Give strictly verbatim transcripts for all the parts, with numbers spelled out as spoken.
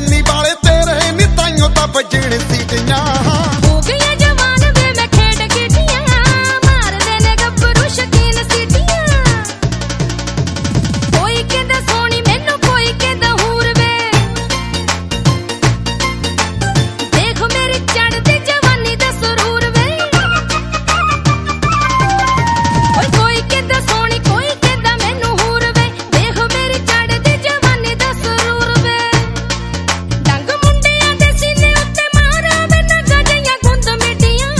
जवानी वाले तेरे नी ताइयों तां वजण सीटियां हो गई जवान वे मैं खेड कीटियां मार देने गब्बरू शकीन सीटियां कोई कहंदा सोनी मैनू कोई कहंदा हूर वे देखो मेरी चढ़दी जवानी दा सुरूर वे ओए कोई कहंदा सोनी कोई कहंदा मैनू हूर वे देखो मेरी चढ़दी जवानी दा सुरूर वे डंग मुंडियां दे सीने उत्ते मारा वे नगा जियां गुंद मिटियां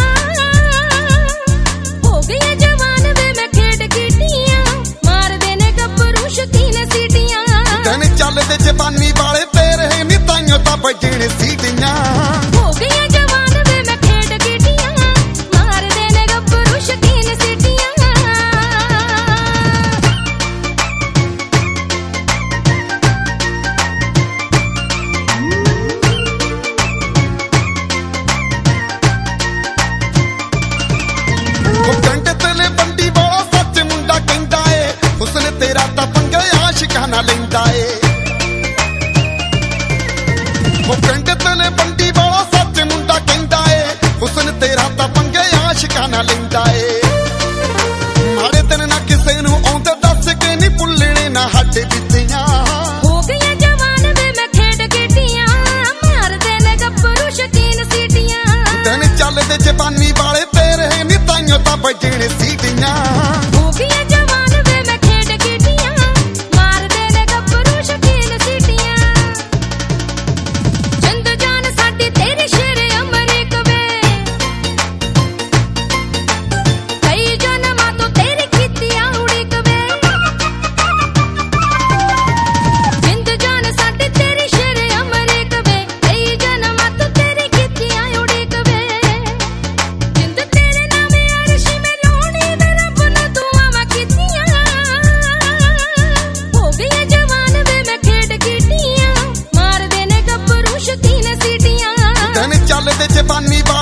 हो गई जवान वे मैं खेड कीटियां मार देने गब्बरू शकीन सीटियां दिन चलदे जवानी वाले तेरे नी ताइयों तां वजण सीटियां हो गई जवान वे मैं खेड कीटियां मार देने गब्बरू शकीन सीटियां ਉਹ ਕੰਡ ਤਲੇ ਬੰਡੀ ਵਾਲਾ ਸੱਚ ਮੁੰਡਾ ਕਹਿੰਦਾ ਏ ਹੁਸਨ ਤੇਰਾ ਤਾਂ ਪੰਗੇ ਆਸ਼ਿਕਾਂ ਨਾਲ ਲੈਂਦਾ ਏ ਉਹ ਕੰਡ ਤਲੇ ਬੰਡੀ ਵਾਲਾ ਸੱਚ ਮੁੰਡਾ ਕਹਿੰਦਾ ਏ ਹੁਸਨ ਤੇਰਾ ਤਾਂ ਪੰਗੇ ਆਸ਼ਿਕਾਂ ਨਾਲ ਲੈਂਦਾ ਏ ਮਾੜੇ ਦਿਨ ਨਾ ਕਿਸੇ ਨੂੰ ਆਉਂਦੇ ਦੱਸ ਕੇ ਨਹੀਂ ਭੁੱਲਣੇ ਨਾ ਸਾਡੇ ਬੀਤੀਆਂ हो गई जवान वे मैं खेड कीटियां मार देने गब्बरू शकीन सीटियां ਦਿਨ ਚੱਲਦੇ ਜਵਾਨੀ ਵਾਲੇ ਤੇਰੇ ਨੀ ਤਾਈਓਂ ਤਾਂ ਵਜਣ ਸੀਟੀਆਂ हो गई जवान वे मैं खेड कीटियां मार देने गब्बरू शकीन सीटियां जिंद जान साडी तेरी शेर अमरीक वे कई जन्मां तो तेरी कीतियां उड़ीक वे जिंद जान साडी तेरी शेर अमरीक वे कई जन्मां तो तेरी कीतियां उड़ीक वे जिंद तेरे नामे अरश में लोनी वे रब ने दुआवां कीतियां हो गई जवान वे मैं खेड कीटियां मार देने गब्बरू शकीन सीटियां ਦਿਨ ਚੱਲਦੇ ਜਵਾਨੀ ਵਾਲੇ